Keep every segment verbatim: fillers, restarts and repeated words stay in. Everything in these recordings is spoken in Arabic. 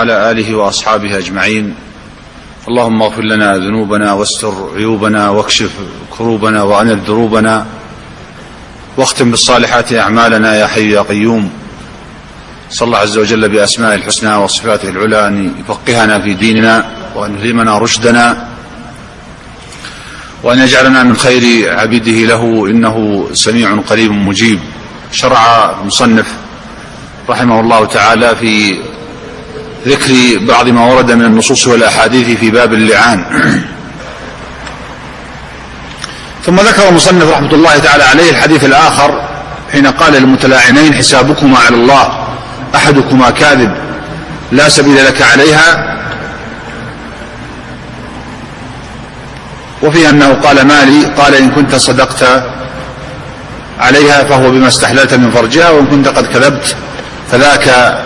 وعلى آله وأصحابه أجمعين. اللهم اغفر لنا ذنوبنا واستر عيوبنا واكشف كروبنا وأنر دروبنا واختم بالصالحات أعمالنا يا حي يا قيوم. صلى الله عز وجل بأسمائه الحسنى وصفاته العلى أن يفقهنا في ديننا وأن يلهمنا رشدنا وأن يجعلنا من خير عبيده له، إنه سميع قريب مجيب. شرع المصنف رحمه الله تعالى في ذكر بعض ما ورد من النصوص والأحاديث في باب اللعان. ثم ذكر المصنف رحمة الله تعالى عليه الحديث الآخر حين قال للمتلاعنين: حسابكما على الله، أحدكما كاذب لا سبيل لك عليها. وفيها أنه قال: مالي، قال: إن كنت صدقت عليها فهو بما استحللت من فرجها، وإن كنت قد كذبت فذاك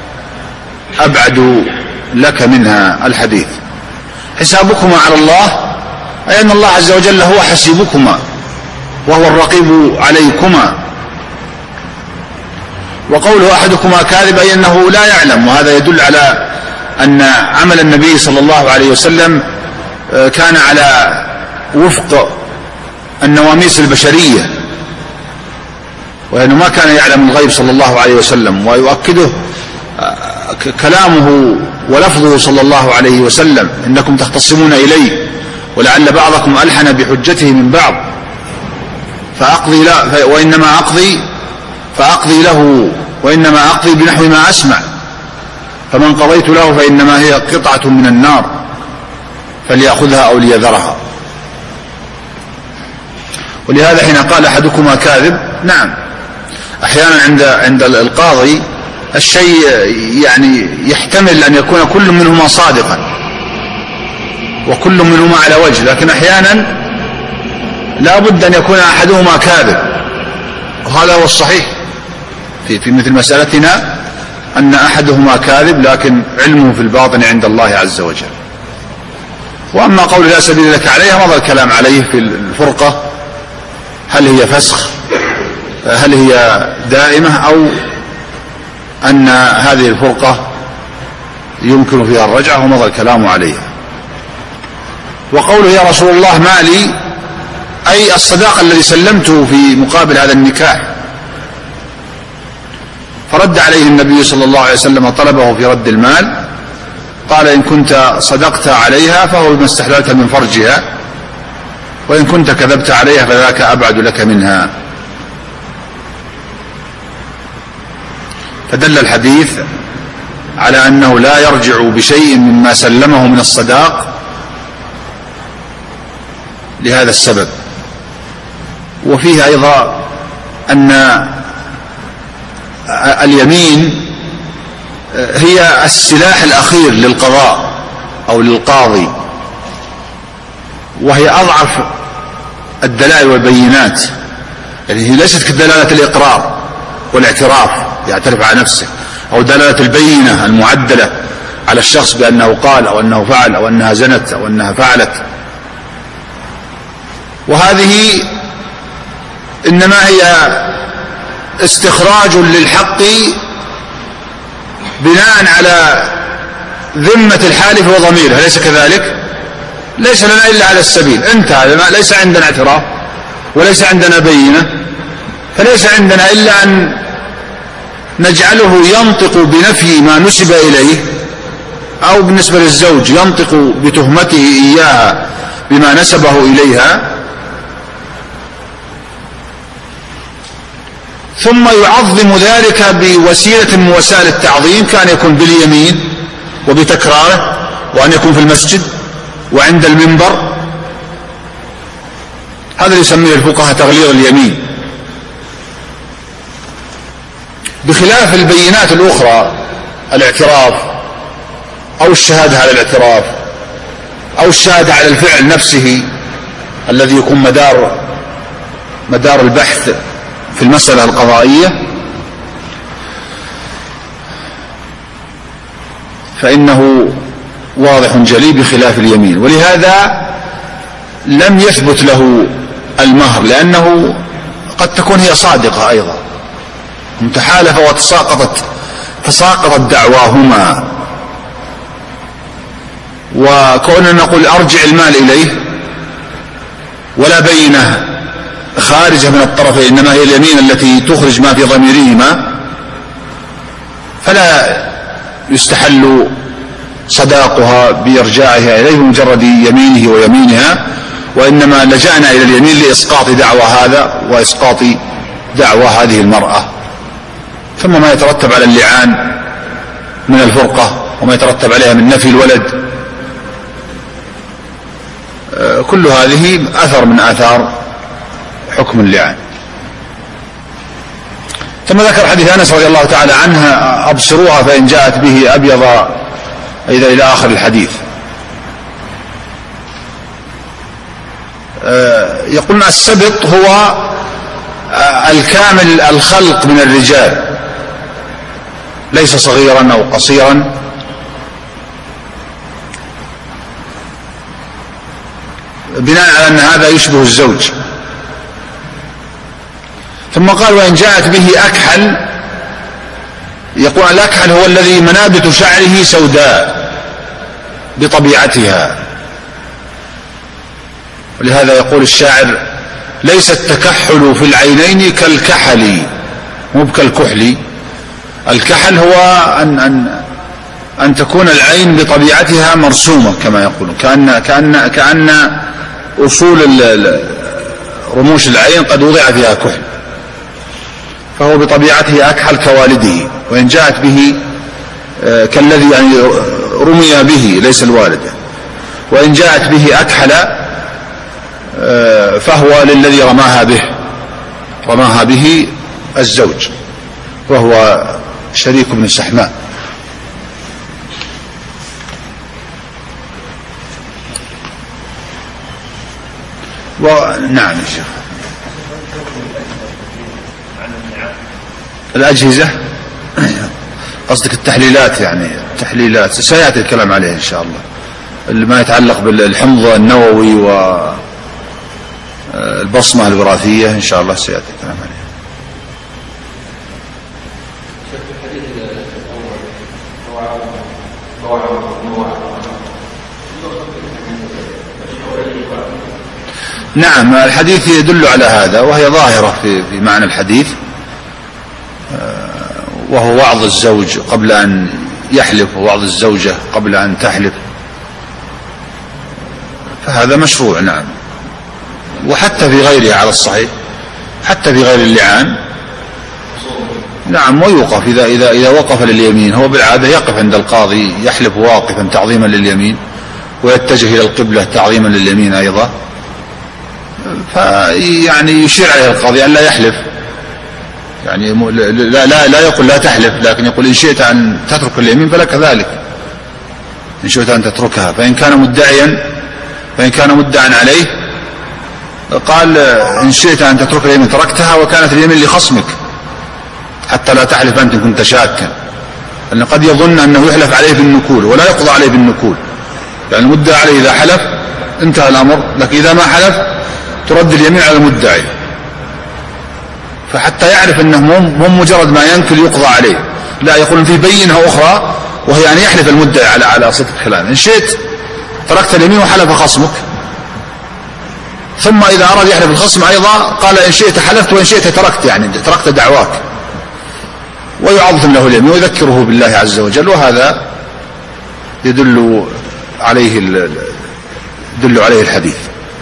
أبعد لك منها. الحديث. حسابكما على الله أي أن الله عز وجل هو حسيبكما وهو الرقيب عليكما. وقوله أحدكما كاذب أي أنه لا يعلم، وهذا يدل على أن عمل النبي صلى الله عليه وسلم كان على وفق النواميس البشرية، وأنه ما كان يعلم الغيب صلى الله عليه وسلم. ويؤكده كلامه ولفظه صلى الله عليه وسلم: إنكم تختصمون إلي ولعل بعضكم ألحن بحجته من بعض فأقضي له وإنما أقضي فأقضي له وإنما أقضي بنحو ما أسمع، فمن قضيت له فإنما هي قطعة من النار فليأخذها أو ليذرها. ولهذا حين قال أحدكما كاذب، نعم، أحيانا عند عند القاضي الشيء يعني يحتمل أن يكون كل منهما صادقا وكل منهما على وجه، لكن أحيانا لا بد أن يكون أحدهما كاذب، وهذا هو الصحيح في, في مثل مسألتنا، أن أحدهما كاذب لكن علمه في الباطن عند الله عز وجل. وأما قول لا سبيل لك عليها مضى الكلام عليه في الفرقة، هل هي فسخ، هل هي دائمة، أو أن هذه الفرقة يمكن فيها الرجعة، ومضى الكلام عليها. وقوله: يا رسول الله مالي، أي الصداق الذي سلمته في مقابل هذا النكاح. فرد عليه النبي صلى الله عليه وسلم طلبه في رد المال، قال: إن كنت صدقت عليها فهو بما استحللت من فرجها، وإن كنت كذبت عليها فذاك أبعد لك منها. فدل الحديث على أنه لا يرجع بشيء مما سلمه من الصداق لهذا السبب. وفيه أيضا أن اليمين هي السلاح الأخير للقضاء أو للقاضي، وهي أضعف الدلائل والبينات، يعني هي ليست كدلالة الإقرار والاعتراف يعترف على نفسه، أو دلالة البينة المعدلة على الشخص بأنه قال أو أنه فعل أو أنها زنت أو أنها فعلت. وهذه إنما هي استخراج للحق بناء على ذمة الحالف وضميره، أليس كذلك؟ ليس لنا إلا على السبيل، انتهى، ليس عندنا اعتراف وليس عندنا بينة، فليس عندنا إلا أن نجعله ينطق بنفي ما نسب إليه، أو بالنسبة للزوج ينطق بتهمته إياها بما نسبه إليها، ثم يعظم ذلك بوسيلة من وسائل التعظيم، كان يكون باليمين وبتكراره، وأن يكون في المسجد وعند المنبر. هذا يسميه الفقهاء تغليظ اليمين، بخلاف البينات الأخرى، الاعتراف أو الشهادة على الاعتراف أو الشهادة على الفعل نفسه الذي يكون مدار مدار البحث في المسألة القضائية، فإنه واضح جلي بخلاف اليمين. ولهذا لم يثبت له المهر، لأنه قد تكون هي صادقة أيضا متحالفة وتساقطت تساقطت دعواهما، وكوننا نقول أرجع المال إليه ولا بينة خارجة من الطرفين إنما هي اليمين التي تخرج ما في ضميرهما، فلا يستحل صداقها بإرجاعها إليه مجرد يمينه ويمينها، وإنما لجأنا إلى اليمين لإسقاط دعوى هذا وإسقاط دعوى هذه المرأة. ثم ما يترتب على اللعان من الفرقة وما يترتب عليها من نفي الولد، كل هذه أثر من آثار حكم اللعان. ثم ذكر حديث أنس رضي الله تعالى عنها: أبصروها فإن جاءت به أبيض، إذا إلى آخر الحديث. يقولون السبط هو الكامل الخلق من الرجال، ليس صغيرا أو قصيرا، بناء على أن هذا يشبه الزوج. ثم قال: وإن جاءت به أكحل، يقول الأكحل هو الذي منابت شعره سوداء بطبيعتها، ولهذا يقول الشاعر: ليس التكحل في العينين كالكحل، مو كالكحل. الكحل هو أن, أن, أن تكون العين بطبيعتها مرسومة كما يقولون، كأن, كأن, كأن أصول رموش العين قد وضع فيها كحل، فهو بطبيعته أكحل كوالده. وإن جاءت به كالذي يعني رمي به ليس الوالد. وإن جاءت به أكحل فهو للذي رماها به، رماها به الزوج وهو شريك بن سحمان. ونعم يا شيخ. الأجهزة قصدك التحليلات، يعني التحليلات سيأتي الكلام عليه إن شاء الله، ما يتعلق بالحمض النووي والبصمة الوراثية إن شاء الله سيأتي الكلام عليه. نعم، الحديث يدل على هذا، وهي ظاهرة في, في معنى الحديث، وهو وعظ الزوج قبل أن يحلف ووعظ الزوجة قبل أن تحلف، فهذا مشروع. نعم، وحتى في غيرها على الصحيح، حتى في غير اللعان. نعم، ويوقف إذا, إذا, إذا وقف لليمين، هو بالعادة يقف عند القاضي يحلف واقفا تعظيما لليمين، ويتجه إلى القبلة تعظيما لليمين أيضا، فيعني يشير عليه القاضي أن لا يحلف، يعني لا, لا, لا يقول لا تحلف، لكن يقول إن شئت أن تترك اليمين فلك ذلك، إن شئت أن تتركها. فإن كان مدعيا فإن كان مدعا عليه قال إن شئت أن تترك اليمين تركتها، وكانت اليمين لخصمك حتى لا تحلف أنت كنت شاكا، لأن قد يظن أنه يحلف عليه بالنكول ولا يقضى عليه بالنكول، يعني المدعى عليه إذا حلف انتهى الأمر، لكن إذا ما حلف ترد اليمين على المدعي، فحتى يعرف أنه مو مجرد ما ينكل يقضى عليه، لا، يقول في بينة أخرى وهي أن يحلف المدعي على على صدق كلام. إن شئت تركت اليمين وحلف خصمك، ثم إذا أراد يحلف الخصم أيضا قال إن شئت حلفت وإن شئت تركت، يعني تركت دعواك، ويعظم له اليمين ويذكره بالله عز وجل. وهذا يدل عليه يدل عليه الحديث.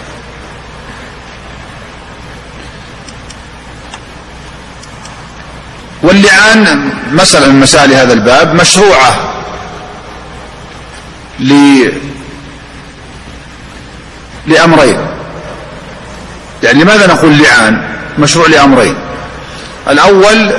واللعان مسألة من مسائل هذا الباب مشروعة ل... لأمرين، يعني لماذا نقول لعان مشروع؟ لأمرين: الأول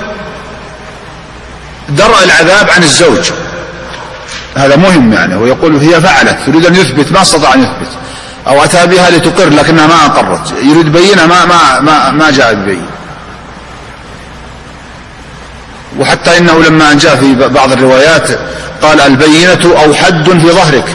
درء العذاب عن الزوج، هذا مهم، يعني هو يقول هي فعلت، يريد أن يثبت ما استطاع أن يثبت، أو أتى بها لتقر لكنها ما أقرت، يريد بينها ما, ما, ما, ما جاء ببين. وحتى إنه لما جاء في بعض الروايات قال البينة أو حد في ظهرك،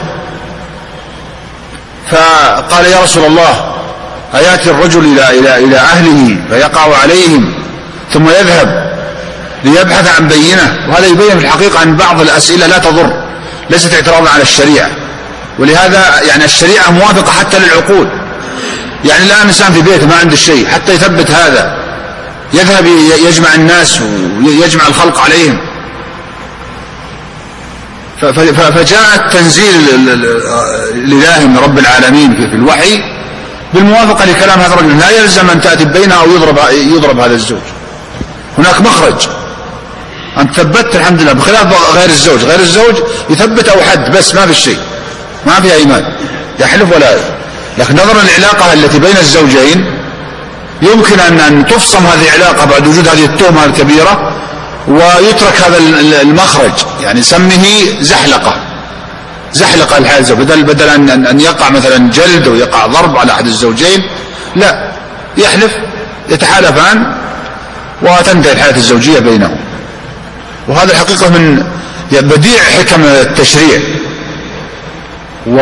فقال يا رسول الله أياتي الرجل إلى, إلى, إلى أهله فيقع عليهم ثم يذهب ليبحث عن بينة؟ وهذا يبين في الحقيقة أن بعض الأسئلة لا تضر، ليست اعتراضا على الشريعة، ولهذا يعني الشريعة موافقة حتى للعقول. يعني الآن إنسان في بيته ما عنده شيء حتى يثبت هذا، يذهب يجمع الناس ويجمع الخلق عليهم. فجاء التنزيل الإلهي من رب العالمين في الوحي بالموافقة لكلام هذا الرجل، لا يلزم أن تأتي بينها أو يضرب, يضرب هذا الزوج. هناك مخرج، أنت ثبت الحمد لله، بخلاف غير الزوج. غير الزوج يثبت أو حد بس، ما في الشيء، ما في أيمان، يحلف ولا يحلف. لكن نظرا للعلاقة التي بين الزوجين يمكن أن تفصم هذه العلاقة بعد وجود هذه التهمة الكبيرة ويترك هذا المخرج، يعني سمه زحلقة، زحلقة الحياة الزوج، بدل, بدل أن, أن يقع مثلا جلد ويقع ضرب على أحد الزوجين، لا، يحلف، يتحالفان وتنتهي الحياة الزوجية بينهم. وهذا الحقيقة من بديع حكم التشريع و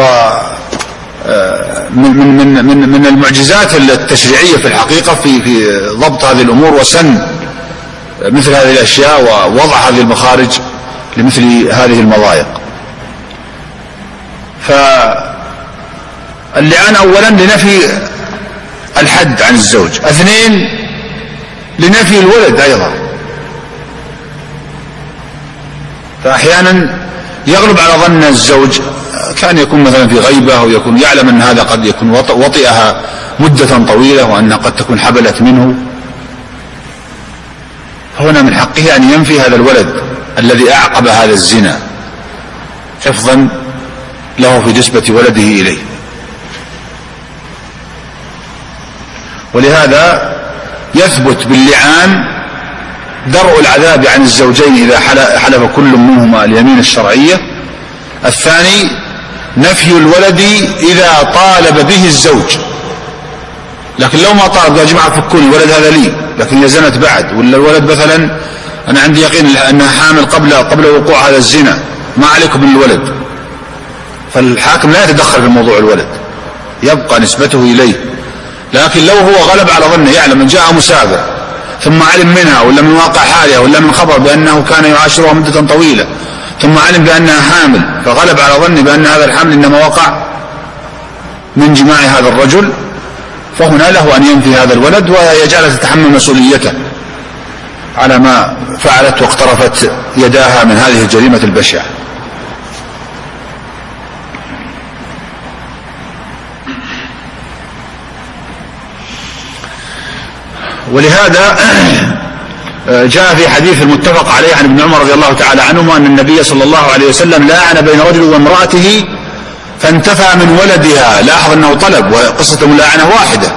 من من من من المعجزات التشريعية في الحقيقة في في ضبط هذه الأمور وسن مثل هذه الأشياء ووضع هذه المخارج لمثل هذه المضايق. فاللعان أولا لنفي الحد عن الزوج، اثنين لنفي الولد أيضا. فأحيانا يغلب على ظن الزوج كان يكون مثلا في غيبة أو يكون يعلم أن هذا قد يكون وطئها مدة طويلة وأنها قد تكون حبلت منه، فهنا من حقه أن ينفي هذا الولد الذي أعقب هذا الزنا حفظا له في نسبة ولده إليه. ولهذا يثبت باللعان درء العذاب عن الزوجين إذا حلف كل منهما اليمين الشرعية. الثاني نفي الولد إذا طالب به الزوج، لكن لو ما طالب يا جماعة فكوني الولد هذا لي، لكن إذا زنت بعد، ولا الولد مثلا أنا عندي يقين أنها حامل قبل قبل وقوع هذا الزنا، ما عليكم من الولد، فالحاكم لا يتدخل في موضوع الولد، يبقى نسبته إليه. لكن لو هو غلب على ظنه، يعلم أن جاء مسافر ثم علم منها ولا من واقع حالها ولا من خبر بأنه كان يعاشرها مدة طويلة ثم علم بأنها حامل، فغلب على ظنه بأن هذا الحمل إنما وقع من جماع هذا الرجل، فهنا له أن ينفي هذا الولد ويجعل تتحمل مسؤوليته على ما فعلت واقترفت يداها من هذه الجريمة البشعة. ولهذا جاء في حديث المتفق عليه عن ابن عمر رضي الله تعالى عنهما أن النبي صلى الله عليه وسلم لاعن بين رجل وامرأته فانتفى من ولدها. لاحظ أنه طلب، وقصة الملاعنة واحدة،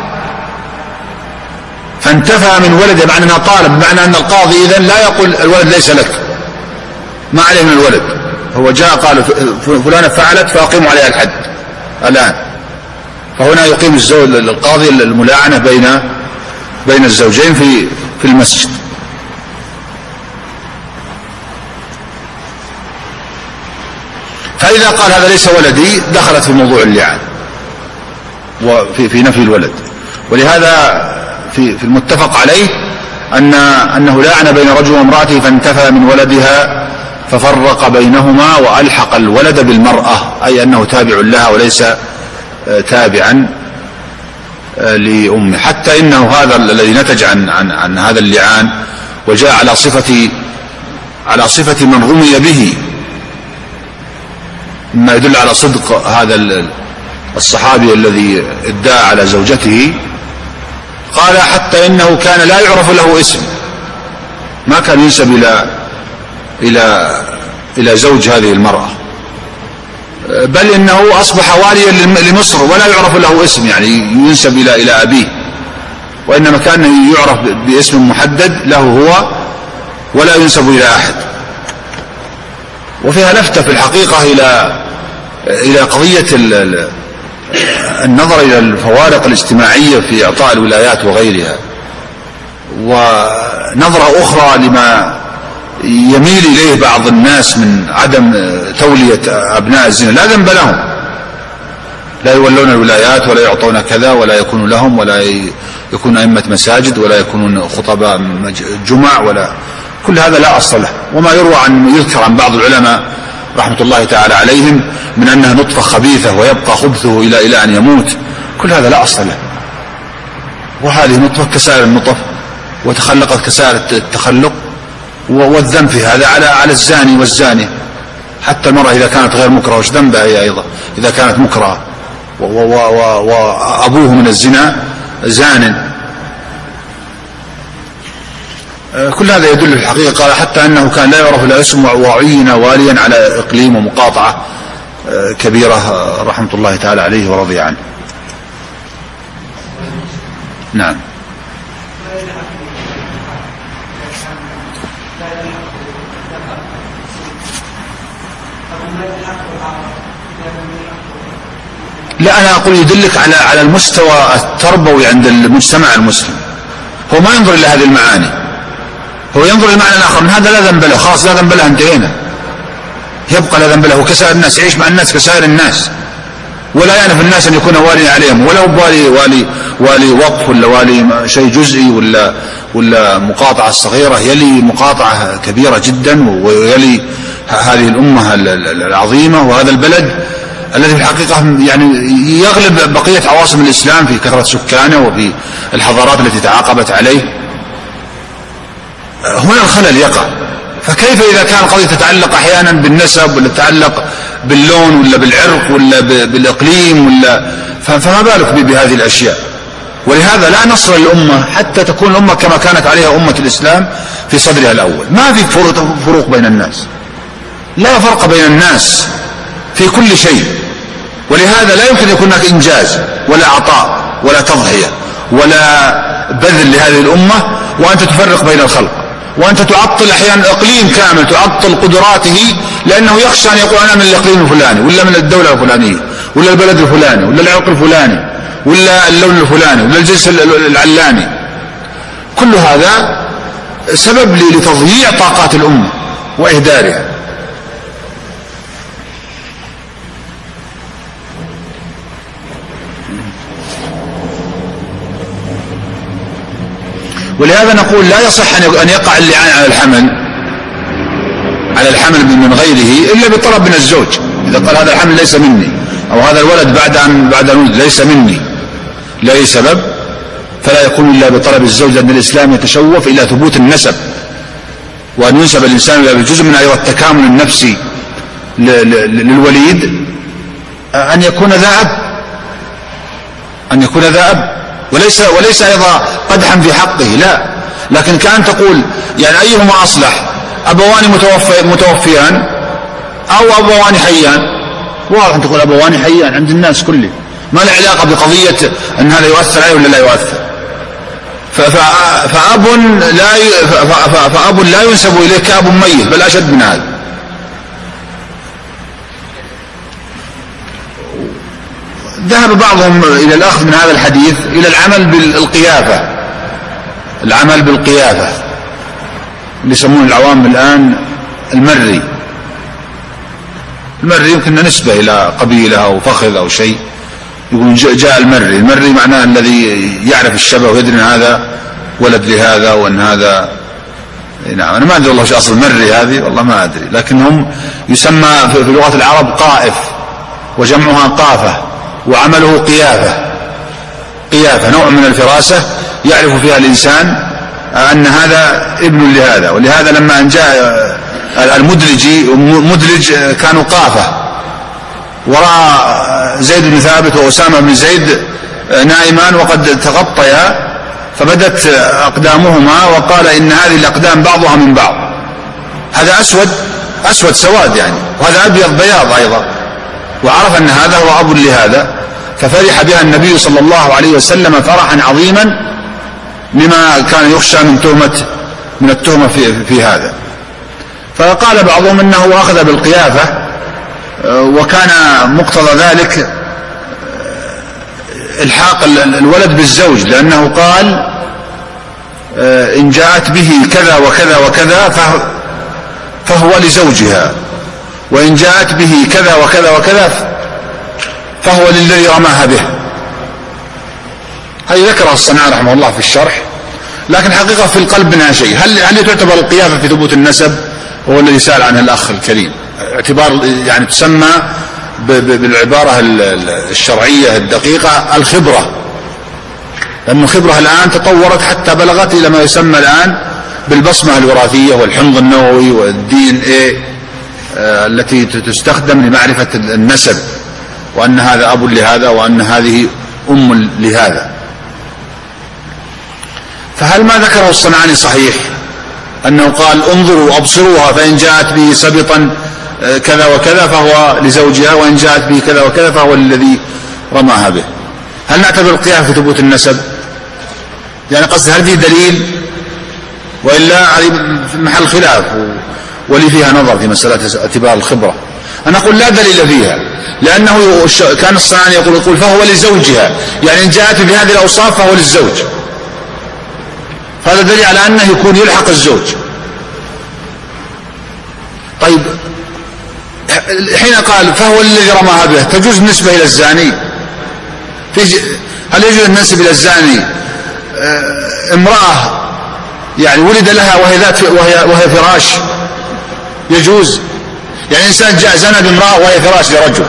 فانتفى من ولده معنى أنه طالب، بمعنى أن القاضي إذن لا يقول الولد ليس لك، ما عليه من الولد، هو جاء قال فلانة فعلت فأقيم عليها الحد الآن. فهنا يقيم الزوج القاضي الملاعنة بين بين الزوجين في في المسجد. فإذا قال هذا ليس ولدي دخلت في موضوع اللعان وفي في نفي الولد. ولهذا في في المتفق عليه أن أنه لاعن بين رجل وامرأته فانتفى من ولدها ففرق بينهما وألحق الولد بالمرأة، أي أنه تابع لها وليس تابعا لأمه. حتى إنه هذا الذي نتج عن عن عن هذا اللعان وجاء على صفة على صفة من رمي به، مما يدل على صدق هذا الصحابي الذي ادعى على زوجته. قال حتى إنه كان لا يعرف له اسم، ما كان ينسب إلى إلى إلى زوج هذه المرأة، بل إنه أصبح واليا لمصر ولا يعرف له اسم، يعني ينسب إلى إلى أبيه، وإنما كان يعرف باسم محدد له هو ولا ينسب إلى أحد. وفيها لفتة في الحقيقة إلى إلى قضية النظر إلى الفوارق الاجتماعية في إعطاء الولايات وغيرها، ونظرة أخرى لما يميل إليه بعض الناس من عدم تولية أبناء الزنا. لا ذنب لهم، لا يولون الولايات ولا يعطون كذا ولا يكون لهم ولا يكون أئمة مساجد ولا يكونون خطباء جمع، ولا كل هذا لا أصل له. وما يروى عن يذكر عن بعض العلماء رحمة الله تعالى عليهم من أنها نطفة خبيثة ويبقى خبثه إلى إلى أن يموت، كل هذا لا أصل له. وهذه نطفة كسائر النطف وتخلقت كسائر التخلق، والذنب في هذا على على الزاني والزانية. حتى المرأة إذا كانت غير مكرهة وش ذنبها هي أيضا إذا كانت مكرهة وأبوه من الزنا زان؟ كل هذا يدل في الحقيقة قال حتى أنه كان لا يعرف لا اسم وعين واليا على إقليم ومقاطعة كبيرة رحمة الله تعالى عليه ورضي عنه. نعم. لا، أنا أقول يدلك على على المستوى التربوي عند المجتمع المسلم. هو ما ينظر إلى هذه المعاني، هو ينظر للمعنى الآخر، من هذا لا ذنب له، خلاص لا ذنب له، انتهينا، يبقى لا ذنب له كسائر الناس، يعيش مع الناس كسائر الناس، ولا يعنف الناس أن يكون والي عليهم، ولا والي والي والي وقف ولا والي شيء جزئي ولا ولا مقاطعة صغيرة، يلي مقاطعة كبيرة جدا، ويلي هذه الأمة العظيمة وهذا البلد الذي في الحقيقة يعني يغلب بقية عواصم الإسلام في كثرة سكانه وفي الحضارات التي تعاقبت عليه. هنا الخلل يقع. فكيف إذا كان القضية تتعلق أحيانا بالنسب ولا تتعلق باللون ولا بالعرق ولا بالإقليم ولا، فما بالك بهذه الأشياء. ولهذا لا نصر للأمة حتى تكون الأمة كما كانت عليها أمة الإسلام في صدرها الأول. ما في فروق بين الناس، لا فرق بين الناس في كل شيء. ولهذا لا يمكن يكون هناك إنجاز ولا عطاء ولا تضحية ولا بذل لهذه الأمة وأنت تفرق بين الخلق، وأنت تعطل أحيانا إقليم كامل، تعطل قدراته، لأنه يخشى أن يقول أنا من الإقليم الفلاني ولا من الدولة الفلانية ولا البلد الفلاني ولا العرق الفلاني ولا اللون الفلاني ولا الجنس العلاني. كل هذا سبب لتضييع طاقات الأمة وإهدارها. ولهذا نقول لا يصح أن يقع اللعان على الحمل على الحمل من غيره إلا بطلب من الزوج. إذا قال هذا الحمل ليس مني، أو هذا الولد بعد أن بعد أن ليس مني لأي سبب، فلا يكون إلا بطلب الزوج، لأن الإسلام يتشوف إلى ثبوت النسب، وأن ينسب الإنسان إلى جزء من أيضا التكامل النفسي للوليد أن يكون ذا أب أن يكون ذا أب وليس وليس أيضا قدحا في حقه، لا، لكن كأن تقول يعني أيهما أصلح، أبوان متوفي متوفيان أو أبوان حيان؟ واضح أن تقول أبوان حيان عند الناس كله، ما له علاقة بقضية أن هذا يؤثر عليه ولا لا يؤثر. فأب لا فأب لا ينسب إليه كأب ميت، بل أشد من هذا. ذهب بعضهم إلى الأخذ من هذا الحديث إلى العمل بالقيافة، العمل بالقيافة اللي يسمون العوام الآن المري. المري يمكن نسبة إلى قبيلة أو فخذ أو شيء، يقول جاء المري. المري معناه الذي يعرف الشبه ويدري أن هذا ولد لهذا وأن هذا، نعم أنا ما أدري والله شو أصل المري هذه، والله ما أدري، لكنهم يسمى في لغة العرب قائف، وجمعها قافة، وعمله قيافة. قيافة نوع من الفراسة يعرف فيها الإنسان أن هذا ابن لهذا. ولهذا لما أن جاء المدلجي مدلج كانوا قافة، ورأى زيد بن ثابت وأسامة بن زيد نائمان وقد تغطيا، فبدت أقدامهما وقال إن هذه الأقدام بعضها من بعض، هذا أسود أسود سواد يعني، وهذا أبيض بياض أيضا، وعرف أن هذا هو أب لهذا، ففرح بها النبي صلى الله عليه وسلم فرحا عظيما لما كان يخشى من تهمة من التهمة في, في هذا. فقال بعضهم أنه أخذ بالقيافة، وكان مقتضى ذلك الحاق الولد بالزوج، لأنه قال إن جاءت به كذا وكذا وكذا فهو لزوجها، وإن جاءت به كذا وكذا وكذا فهو للذي رماها به. هذه ذكرها الصنعاني رحمه الله في الشرح، لكن حقيقة في القلب منها شيء. هل هل تعتبر القيافة في ثبوت النسب؟ هو الذي سأل عنه الأخ الكريم. اعتبار يعني تسمى بالعبارة الشرعية الدقيقة الخبرة، لأن الخبرة الآن تطورت حتى بلغت إلى ما يسمى الآن بالبصمة الوراثية والحمض النووي والدي ان اي التي تستخدم لمعرفة النسب، وأن هذا أب لهذا وأن هذه أم لهذا. فهل ما ذكره الصنعاني صحيح أنه قال انظروا أبصروها فإن جاءت به سبطا كذا وكذا فهو لزوجها، وإن جاءت به كذا وكذا فهو الذي رماها به؟ هل نعتبر القياس في ثبوت النسب؟ يعني قصد هل فيه دليل وإلا في محل خلاف ولي فيها نظر في مسألة اعتبار الخبرة. أنا أقول لا دليل فيها، لأنه كان الصنعاني يقول, يقول فهو لزوجها، يعني إن جاءت بهذه الأوصاف فهو للزوج، فهذا دليل على أنه يكون يلحق الزوج. طيب حين قال فهو الذي رماها به، تجوز النسبة إلى الزاني؟ هل يجوز النسب إلى الزاني امرأة يعني ولد لها وهي ذات وهي, وهي فراش؟ يجوز؟ يعني إنسان جاء زنى بامرأة وهي فراش لرجل،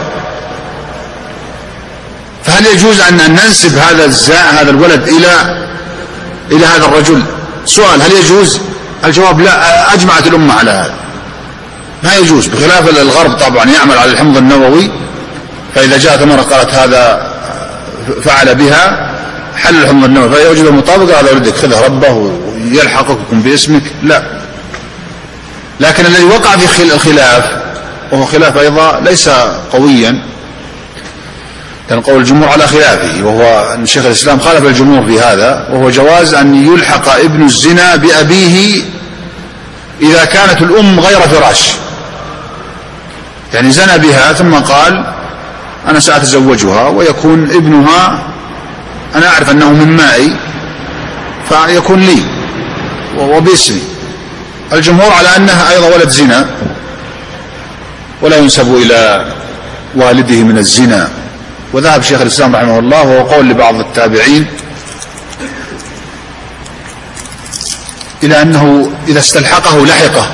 فهل يجوز أن ننسب هذا الزاء هذا الولد إلى إلى هذا الرجل؟ سؤال، هل يجوز؟ الجواب لا، أجمعت الأمة على هذا، ما يجوز، بخلاف الغرب طبعا يعمل على الحمض النووي، فإذا جاءت مرة قالت هذا فعل بها حل الحمض النووي فيوجد المطابقة، هذا ولدك خذه ربه ويلحقك ويكون باسمك، لا. لكن الذي وقع في الخلاف وهو خلاف أيضا ليس قويا، كان قول الجمهور على خلافه، وهو أن شيخ الإسلام خالف الجمهور في هذا، وهو جواز أن يلحق ابن الزنا بأبيه إذا كانت الأم غير فراش، يعني زنى بها ثم قال أنا سأتزوجها ويكون ابنها أنا أعرف أنه من مائي فيكون لي وباسمي. الجمهور على أنها أيضا ولد زنا ولا ينسب إلى والده من الزنا، وذهب شيخ الإسلام رحمه الله وهو قول لبعض التابعين إلى أنه إذا استلحقه لحقه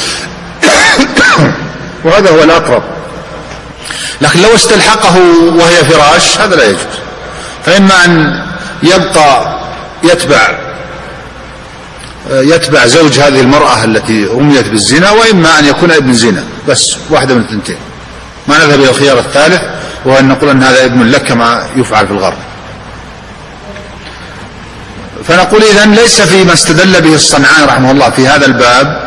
وهذا هو الأقرب، لكن لو استلحقه وهي فراش هذا لا يجوز، فإما أن يبقى يتبع يتبع زوج هذه المرأة التي رميت بالزنا، وإما أن يكون ابن زنا، بس واحدة من الثنتين. ما نذهب إلى الخيار الثالث وهو أن نقول أن هذا ابن لك كما يفعل في الغرب. فنقول إذن ليس فيما استدل به الصنعاني رحمه الله في هذا الباب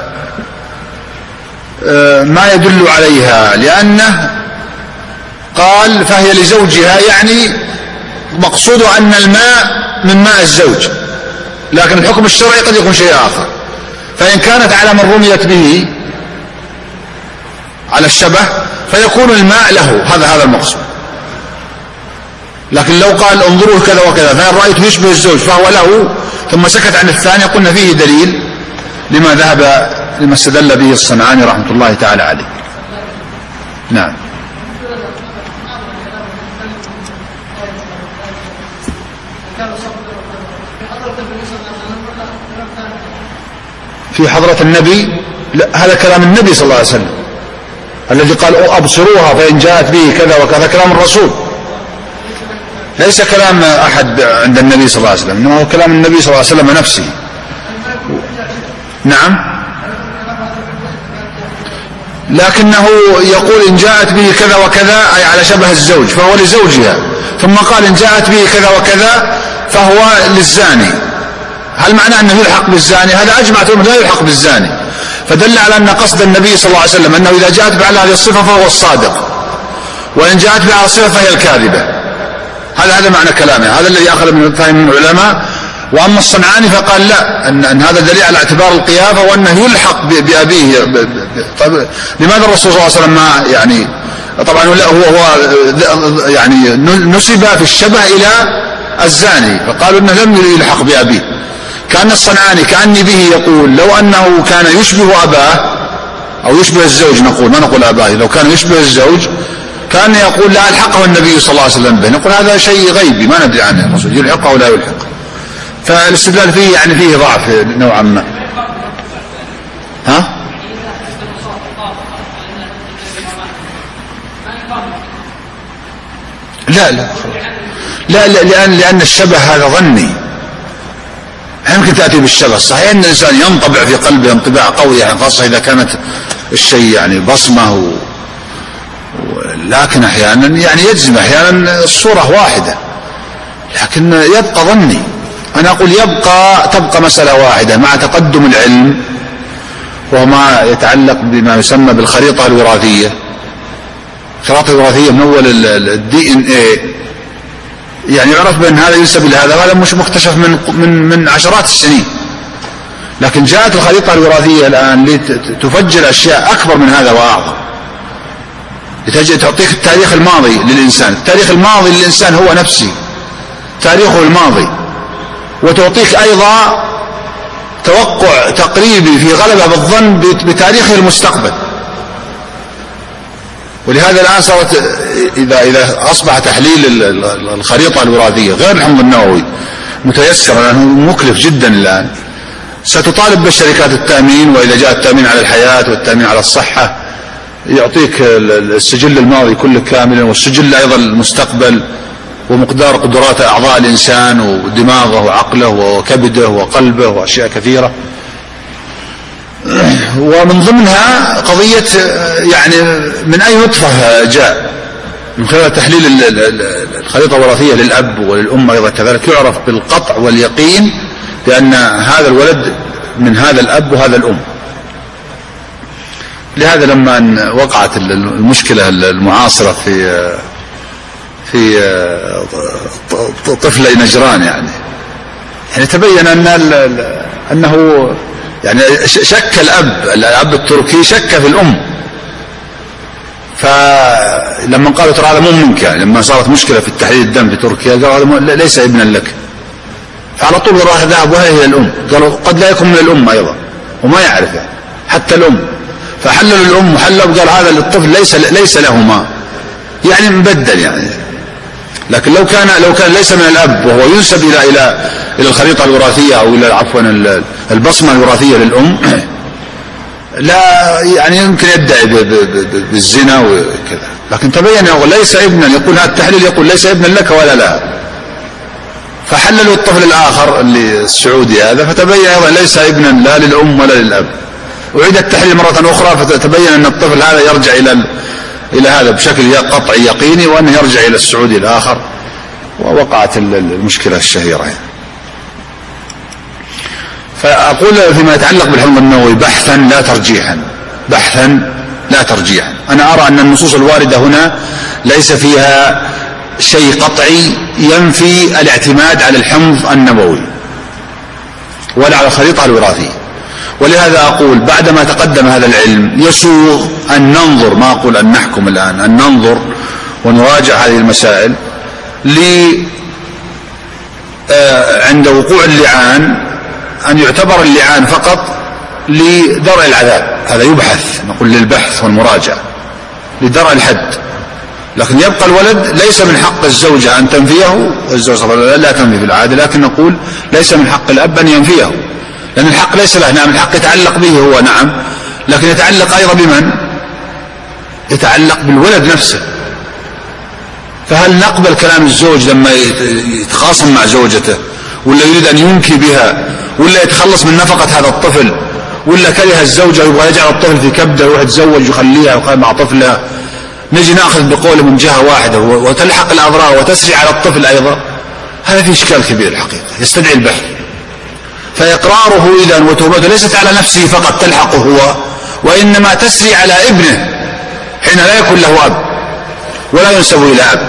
ما يدل عليها، لأنه قال فهي لزوجها، يعني مقصود أن الماء من ماء الزوج، لكن الحكم الشرعي قد يكون شيء آخر. فإن كانت على من رميت به على الشبه فيكون الماء له، هذا هذا المقصود. لكن لو قال انظروا كذا وكذا فإن رأيت يشبه الزوج فهو له، ثم سكت عن الثاني، قلنا فيه دليل لما ذهب لما استدل به الصنعاني رحمة الله تعالى عليه. نعم. في حضرة النبي؟ لا، هذا كلام النبي صلى الله عليه وسلم الذي قال أبصروها فإن جاءت به كذا وكذا، كلام الرسول، ليس كلام أحد عند النبي صلى الله عليه وسلم، إنما هو كلام النبي صلى الله عليه وسلم نفسه. نعم، لكنه يقول إن جاءت به كذا وكذا أي على شبه الزوج فهو لزوجها، ثم قال إن جاءت به كذا وكذا فهو للزاني. هل معناه أنه يلحق بالزاني؟ هذا أجمعت أنه لا يلحق بالزاني، فدل على أن قصد النبي صلى الله عليه وسلم أنه إذا جاءت بعد هذه الصفة فهو الصادق، وإن جاءت بعد الصفة فهي الكاذبة. هذا هذا معنى كلامه، هذا الذي أخذ من فهم العلماء. وأما الصنعاني فقال لا، أن, أن هذا دليل على اعتبار القيافة وأنه يلحق بأبيه. طيب لماذا الرسول صلى الله عليه وسلم ما يعني طبعا هو هو يعني نسب في الشبه إلى الزاني، فقالوا أنه لم يلحق بأبيه. كان الصنعاني كأني به يقول لو أنه كان يشبه أباه أو يشبه الزوج، نقول ما نقول أباه، لو كان يشبه الزوج كان يقول لا ألحقه النبي صلى الله عليه وسلم به، نقول هذا شيء غيبي ما ندري عنه الرسول يلحقه ولا يلحق. فالاستدلال فيه يعني فيه ضعف نوعا ما. ها؟ لا لا لا, لا لأن, لأن الشبه هذا ظني، يمكن تأتي بالشبه. صحيح أن الإنسان ينطبع في قلبه انطباع قوي، يعني خاصة إذا كانت الشيء يعني بصمة و... لكن أحيانا يعني يجزم، أحيانا الصورة واحدة، لكن يبقى ظني. أنا أقول يبقى تبقى مسألة واحدة مع تقدم العلم، وما يتعلق بما يسمى بالخريطة الوراثية. الخريطة الوراثية من أول الدي إن إيه، يعني يعرف بأن هذا ينسب إلى هذا، وهذا مش مكتشف من من من عشرات السنين. لكن جاءت الخريطة الوراثية الآن لتفجر أشياء أكبر من هذا وأعظم، لتجد تعطيك التاريخ الماضي للإنسان. التاريخ الماضي للإنسان هو نفسه تاريخه الماضي، وتعطيك أيضا توقع تقريبي في غلبة بالظن بتاريخه المستقبل. ولهذا الآن صارت إذا إذا أصبح تحليل الخريطة الوراثية غير الحمض النووي متيسر، لأنه مكلف جدا الآن، ستطالب بالشركات التأمين، وإذا جاء التأمين على الحياة والتأمين على الصحة يعطيك السجل الماضي كله كاملا، والسجل أيضا المستقبل، ومقدار قدرات أعضاء الإنسان ودماغه وعقله وكبده وقلبه وأشياء كثيرة. ومن ضمنها قضية يعني من أي نطفة جاء، من خلال تحليل الخريطة الوراثية للأب وللأم أيضا كذلك يعرف بالقطع واليقين بأن هذا الولد من هذا الأب وهذا الأم. لهذا لما وقعت المشكلة المعاصرة في في طفلي نجران، يعني يعني تبين أن أنه يعني شك الأب الأب التركي شك في الأم، فلما قالوا ترى هذا مو منك، يعني لما صارت مشكلة في التحليل الدم في تركيا قالوا هذا ليس ابنا لك، فعلى طول راح ذهب وهي إلى الأم، قالوا قد لا يكون من الأم أيضا وما يعرف يعني حتى الأم، فحللوا الأم وحلوا قال هذا الطفل ليس ليس له، يعني مبدل يعني. لكن لو كان لو كان ليس من الأب وهو ينسب إلى إلى إلى الخريطة الوراثية أو إلى عفوا البصمة الوراثية للأم، لا يعني يمكن يدعي بالزنا وكذا، لكن تبين يقول ليس ابنا، يقول هذا التحليل يقول ليس ابنا لك ولا لا، فحللوا الطفل الآخر اللي السعودي هذا فتبين أيضا ليس ابنا لا للأم ولا للأب. أعيد التحليل مرة أخرى فتبين أن الطفل هذا يرجع إلى إلى هذا بشكل قطعي يقيني، وأنه يرجع إلى السعودي الآخر، ووقعت المشكلة الشهيرة يعني. فأقول فيما يتعلق بالحمض النووي بحثا لا ترجيحا، بحثا لا ترجيحا. أنا أرى أن النصوص الواردة هنا ليس فيها شيء قطعي ينفي الاعتماد على الحمض النووي ولا على الخريطة الوراثية. ولهذا أقول بعدما تقدم هذا العلم يسوغ أن ننظر، ما أقول أن نحكم الآن، أن ننظر ونراجع هذه المسائل ل عند وقوع اللعان أن يعتبر اللعان فقط لدرء العذاب، هذا يبحث، نقول للبحث والمراجعة لدرء الحد، لكن يبقى الولد ليس من حق الزوجة أن تنفيه، الزوجة لا تنفي في العادة، لكن نقول ليس من حق الأب أن ينفيه، لأن الحق ليس له، نعم الحق يتعلق به هو نعم، لكن يتعلق أيضا بمن؟ يتعلق بالولد نفسه. فهل نقبل كلام الزوج لما يتخاصم مع زوجته، ولا يريد أن ينكي بها، ولا يتخلص من نفقة هذا الطفل، ولا كره الزوجة ويبغى يجعل الطفل في كبده ويروح يتزوج ويخليها ويقام مع طفلها، نجي نأخذ بقوله من جهة واحدة وتلحق الأضرار وتسري على الطفل أيضا؟ هذا في إشكال كبير الحقيقة يستدعي البحث. فإقراره إذن وتوبته ليست على نفسه فقط تلحقه هو، وإنما تسري على ابنه حين لا يكون له أب ولا ينسب إلى أب.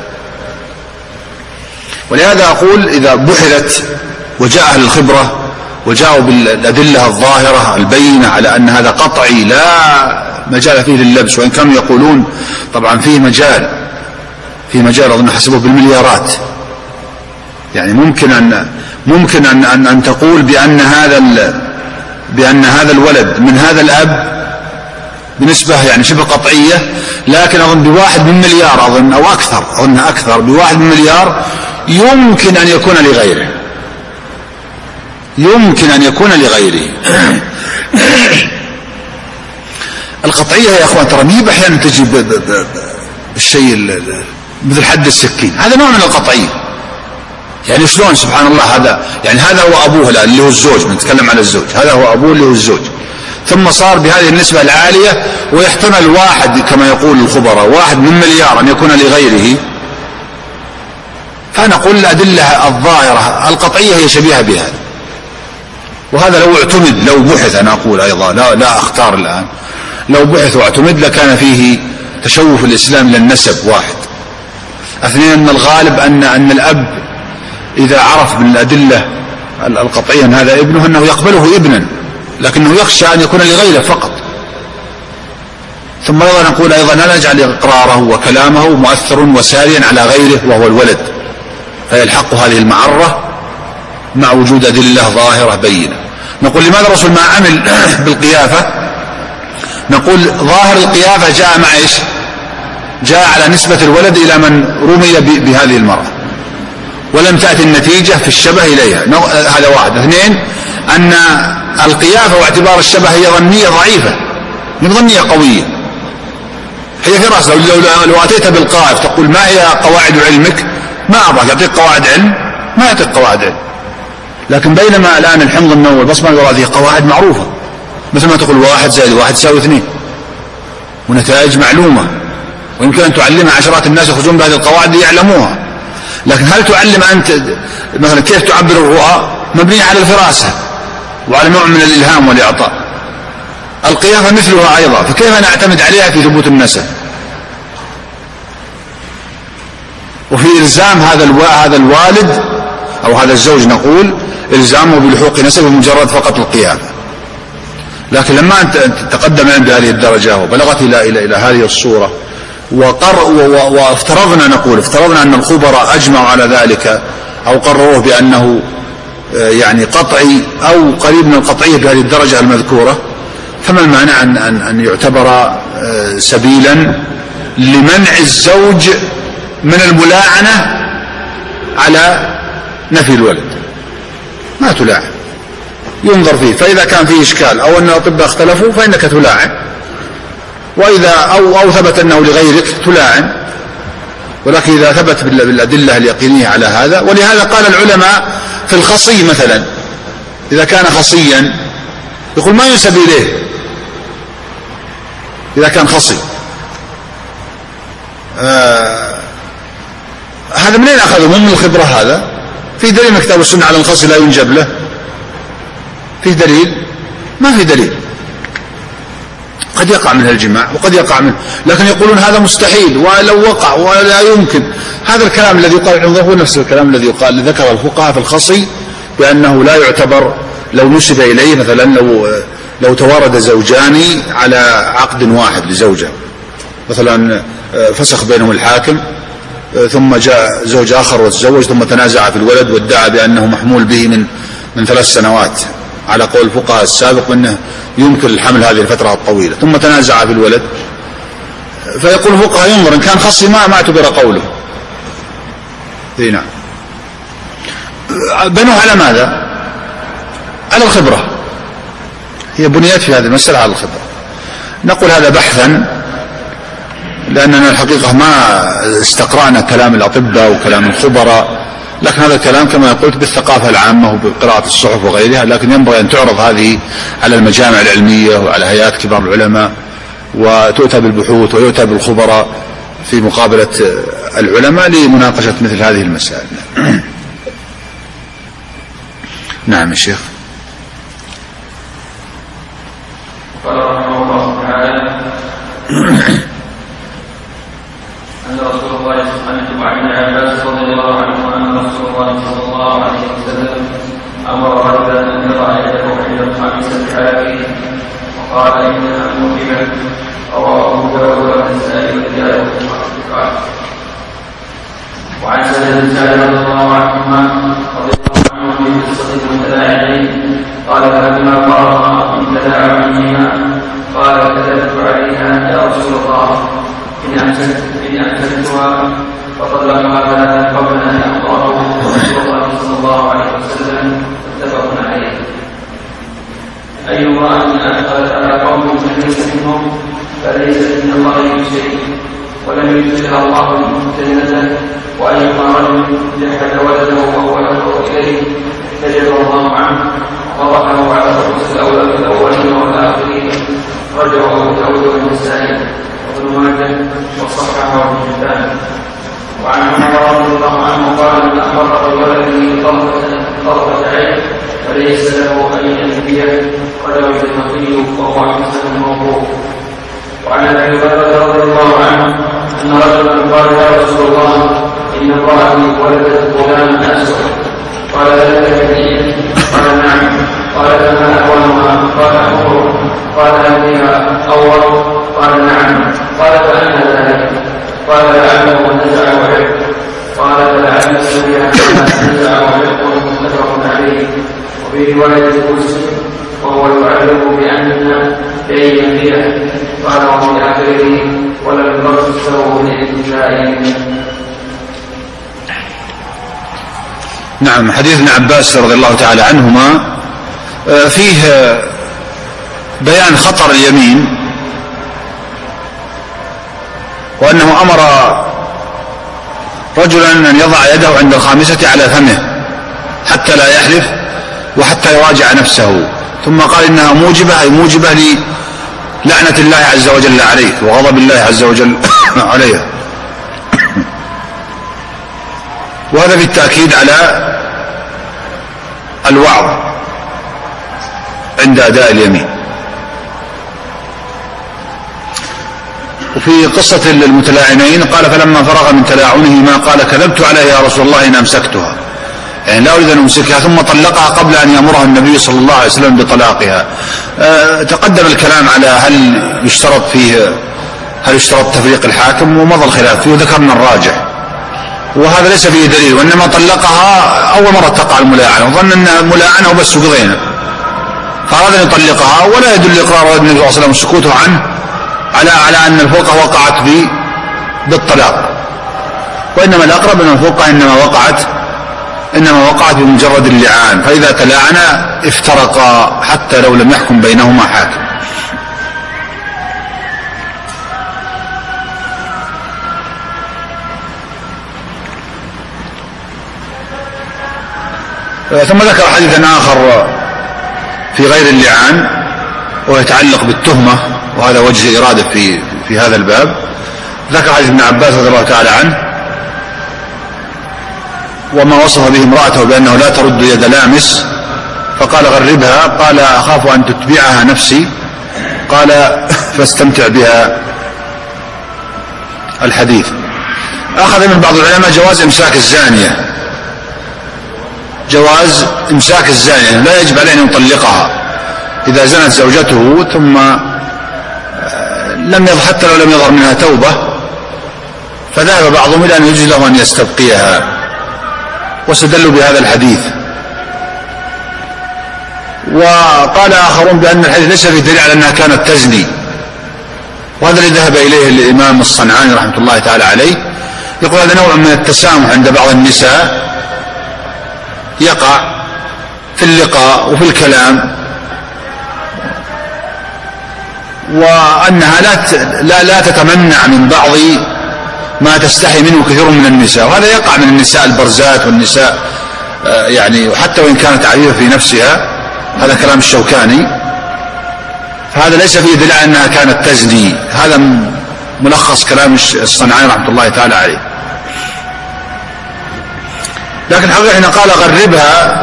ولهذا أقول إذا بحثت وجاء أهل الخبرة وجاءوا بالأدلة الظاهرة البينة على أن هذا قطعي لا مجال فيه لللبس، وإن كانوا يقولون طبعا فيه مجال في مجال أظن حسبوه بالمليارات، يعني ممكن أن ممكن أن أن, أن تقول بأن هذا بأن هذا الولد من هذا الأب بنسبة يعني شبه قطعية، لكن أظن بواحد من مليار أظن أو أكثر، أظن أكثر بواحد من مليار يمكن أن يكون لغيره، يمكن أن يكون لغيره. القطعية يا أخوان ترى ميب أحيانا تجي بالشيء مثل حد السكين، هذا نوع من القطعية. يعني شلون سبحان الله هذا، يعني هذا هو أبوه الآن اللي هو الزوج، نتكلم على الزوج، هذا هو أبوه اللي هو الزوج، ثم صار بهذه النسبة العالية، ويحتمل واحد كما يقول الخبراء واحد من مليار أن يكون لغيره. فنقول الأدلة الظاهرة القطعية هي شبيهة بهذا، وهذا لو اعتمد لو بحث، أنا أقول أيضا لا, لا أختار الآن، لو بحث واعتمد لكان فيه تشوف الإسلام للنسب واحد. اثنين، أن الغالب أن, أن الأب إذا عرف من الأدلة القطعية أن هذا ابنه أنه يقبله ابنا، لكنه يخشى أن يكون لغيره فقط. ثم أيضا نقول أيضا لا نجعل إقراره وكلامه مؤثر وساريا على غيره وهو الولد، فيلحق هذه المعرة مع وجود أدلة ظاهرة بينة. نقول لماذا الرسول ما عمل بالقيافة؟ نقول ظاهر القيافة جاء مع إيش؟ جاء على نسبة الولد إلى من رمي بهذه المرأة، ولم تأتي النتيجة في الشبه إليها. هذا واحد. اثنين، أن القيافة واعتبار الشبه هي ظنية ضعيفة، من ظنية قوية، هي في رأس. لو, لو, لو أتيت بالقائف تقول ما هي قواعد علمك، ما أبغى يعطيك قواعد علم، ما يعطيك قواعد علم. لكن بينما الآن الحمض النووي والبصمة الوراثية قواعد معروفة، مثل ما تقول واحد زائد واحد يساوي اثنين، ونتائج معلومة، ويمكن أن تعلمها عشرات الناس يخرجون بهذه القواعد ليعلموها. لكن هل تعلم أنت مثلا كيف تعبر الرؤى؟ مبنية على الفراسة وعلى نوع من الإلهام والإعطاء. القيافة مثلها أيضا، فكيف نعتمد عليها في ثبوت النسب؟ وفي إلزام هذا هذا الوالد أو هذا الزوج نقول إلزامه بلحوق نسب بمجرد فقط القيافة. لكن لما أنت تقدم عند هذه الدرجة وبلغت إلى إلى إلى هذه الصورة وافترضنا نقول افترضنا أن الخبراء أجمعوا على ذلك أو قرروه بأنه يعني قطعي أو قريب من القطعية بهذه الدرجة المذكورة، فما المانع أن, أن, أن يعتبر سبيلا لمنع الزوج من الملاعنة على نفي الولد؟ ما تلاعن، ينظر فيه، فإذا كان فيه إشكال أو أن الأطباء اختلفوا فإنك تلاعن، وإذا أو, أو ثبت أنه لغيرك تلاعن. ولكن إذا ثبت بالأدلة اليقينية على هذا، ولهذا قال العلماء في الخصي مثلا إذا كان خصيا يقول ما ينسب إليه إذا كان خصي. آه هذا منين أخذه؟ من الخبرة. هذا في دليل من كتاب السنة على الخصي لا ينجب له؟ في دليل؟ ما في دليل. قد يقع منه الجماع وقد يقع منه، لكن يقولون هذا مستحيل ولو وقع ولا يمكن. هذا الكلام الذي يقال عنده هو نفس الكلام الذي يقال ذكر الفقهاء في الخصي بأنه لا يعتبر لو نسب إليه. مثلا لو لو توارد زوجان على عقد واحد لزوجة، مثلا فسخ بينهم الحاكم ثم جاء زوج آخر وتزوج ثم تنازع في الولد وادعى بأنه محمول به من من ثلاث سنوات على قول الفقهاء السابق أنه يمكن الحمل هذه الفترة الطويلة، ثم تنازع في الولد، فيقول الفقهاء ينظر إن كان خصي ما ما اعتبر قوله. اي نعم. بنوه على ماذا؟ على الخبرة، هي بنيت في هذه المسألة على الخبرة. نقول هذا بحثا، لأننا الحقيقة ما استقرأنا كلام الأطباء وكلام الخبراء، لكن هذا الكلام كما قلت بالثقافة العامة وبقراءة الصحف وغيرها، لكن ينبغي أن تعرض هذه على المجامع العلمية وعلى هيئات كبار العلماء، وتؤتى بالبحوث ويؤتى بالخبراء في مقابلة العلماء لمناقشة مثل هذه المسائل. نعم يا شيخ. قال رحمه الله تعالى أن رسول الله سبحانه وعن ابن عباس رضي الله عنه أن رسول الله صلى الله عليه وسلم أمر رجلا أن يضع يده عند الخامسة الحاكم وقال إنها موهبة. رواه أبو داود والنسائي والدارمي والبخاري. وعن سعد بن سعد رضي الله عنهما رضي الله عنه في قصة المتلاعنين قال فلما قرأ من تلاعنهما قال كذبت عليها يا رسول الله إن أحسنت إن أحسنتها فطلقها ثلاثا قبل أن يأمره رسول الله صلى الله عليه وسلم. متفق عليه. أي امرأة أدخلت على قوم فليس منهم فليس من الله شيء ولم يدخلها الله جنته، وأيما رجل جحد ولده وهو أدعو إليه احتجبه الله عنه وطرحه على رؤوس الأولين والآخرين. رجعه أبو داود والنسائي وابن ماجه وصححه ابن حبان. وعن عمر رضي الله عنه قال: من أخبر بولده طرفة عين فليس له أن ينفيه، رواه البخاري وهو حسن موقوف. وعن ابي هريره رضي الله عنه ان رجلا قال: يا رسول الله، ان امرأتي ولدت غلاما اسود. قال: ذلك كثير؟ قال: نعم. قال: فما أولها؟ قال: أمره. قال: هل بها أول؟ قال: نعم. قال: فأين ذلك؟ قال: لعله نزع وعرق. قال: فلعل السريع نزع وعرق. متفق عليه. وفي رواية مسلم: وهو يعلق بأن كي فيه. قال: وفي آخره: ولم يرسله لإنشائه. نعم. حديث ابن عباس رضي الله تعالى عنهما فيه بيان خطر اليمين، وأنه أمر رجلا أن يضع يده عند الخامسة على فمه حتى لا يحلف وحتى يراجع نفسه، ثم قال إنها موجبة، أي موجبة لعنة الله عز وجل عليه وغضب الله عز وجل عليه. وهذا بالتأكيد على الوعظ عند أداء اليمين. وفي قصة المتلاعنين قال: فلما فرغ من تلاعنهما قال: كذبت عليه يا رسول الله إن أمسكتها، يعني لا أريد أن أمسكها، ثم طلقها قبل أن يأمرها النبي صلى الله عليه وسلم بطلاقها. أه تقدم الكلام على هل يشترط فيه هل يشترط تفريق الحاكم، ومضى الخلاف فيه وذكرنا الراجح، وهذا ليس فيه دليل، وإنما طلقها أول مرة تقع الملاعنة وظن أنها ملاعنة وبس وقضينا، فأراد أن يطلقها، ولا يدل إقرار النبي صلى الله عليه وسلم سكوته عنه على على أن الفرقة وقعت بالطلاق، وإنما الأقرب أن الفرقة إنما وقعت إنما وقعت بمجرد اللعان، فإذا تلاعنا افترقا حتى لو لم يحكم بينهما حاكم. ثم ذكر حديثا آخر في غير اللعان ويتعلق بالتهمة، وهذا وجه إرادة في في هذا الباب. ذكر حديث ابن عباس رضي الله تعالى عنه وما وصف به امرأته بأنه لا ترد يد لامس، فقال: غربها. قال: أخاف أن تتبعها نفسي. قال: فاستمتع بها. الحديث أخذ من بعض العلماء جواز إمساك الزانية، جواز إمساك الزانية، لا يجب عليه أن يطلقها إذا زنت زوجته ثم لم يظهر، حتى لو لم يظهر منها توبة، فذهب بعضهم إلى أن يجوز له أن يستبقيها، واستدلوا بهذا الحديث. وقال آخرون بأن الحديث ليس فيه دليل على أنها كانت تزني، وهذا الذي ذهب إليه الإمام الصنعاني رحمة الله تعالى عليه. يقول هذا نوع من التسامح عند بعض النساء يقع في اللقاء وفي الكلام، وأنها لا لا لا تتمنع من بعض ما تستحي منه كثير من النساء، وهذا يقع من النساء البرزات والنساء يعني حتى وإن كانت عفيفة في نفسها، هذا كلام الشوكاني، فهذا ليس فيه دليل على أنها كانت تزني. هذا ملخص كلام الصنعاني رحمة الله تعالى عليه. لكن حقيقة حين قال غربها،